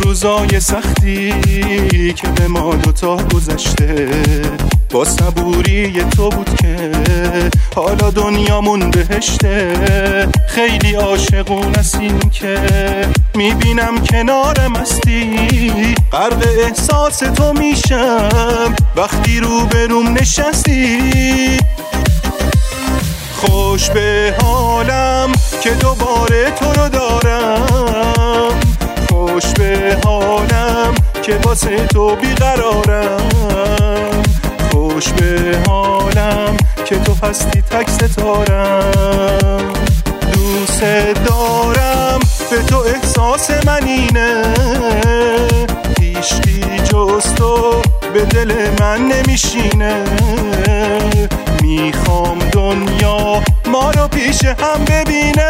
روزای سختی که به ما دوتا گذشته با صبوری تو بود که حالا دنیامون بهشته. خیلی عاشقون هستیم که میبینم کنارم هستی، غرق احساس تو میشم وقتی روبروم نشستی. خوش به حالم که دوباره تو رو دارم، خوش به حالم که واسه تو بیقرارم، خوش به حالم که تو هستی تک ستارم. دوست دارم به تو احساس من اینه، هیچکی جز تو به دل من نمیشینه. میخوام دنیا ما رو پیش هم ببینه.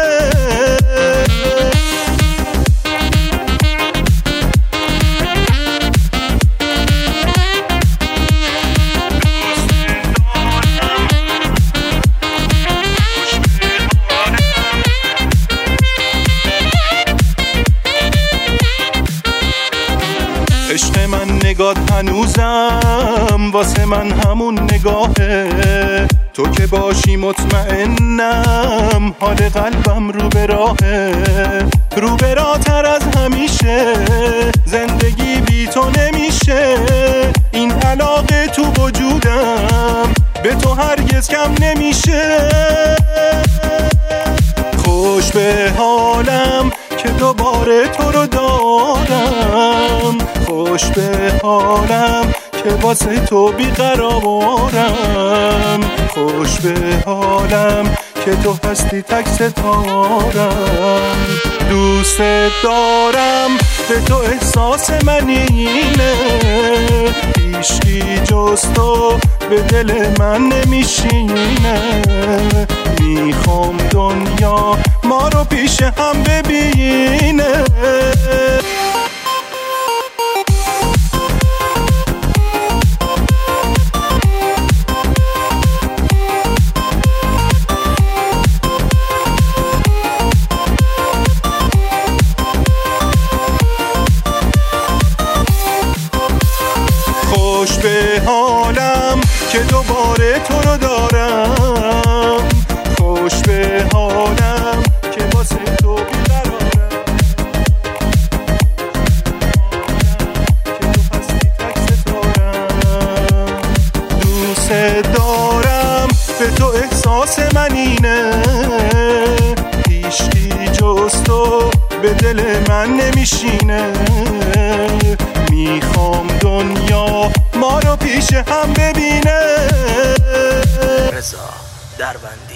عشق من نگات هنوزم واسه من همون نگاهه، تو که باشی مطمئنم حال قلبم رو به راهه. رو به راه تر از همیشه زندگی بی تو نمیشه، این علاقه تو وجودم به تو هرگز کم نمیشه. خوش به حالم که دوباره تو رو دارم، خوش به حالم که واسه تو بیقرارم، خوش به حالم که تو هستی تک ستارم. دوست دارم به تو احساس من اینه، هیچکی جز تو به دل من نمیشینه. میخوام دنیا ما رو پیش هم ببینه. خوش به حالم که دوباره تو رو دارم، خوش به حالم که واسه تو بیقرارم، که تو هستی تک ستارم. دوست دارم به تو احساس من اینه، هیچکی جز تو به دل من نمیشینه. میخوام دنیا ما رو پیش هم ببینه. رضا دربند.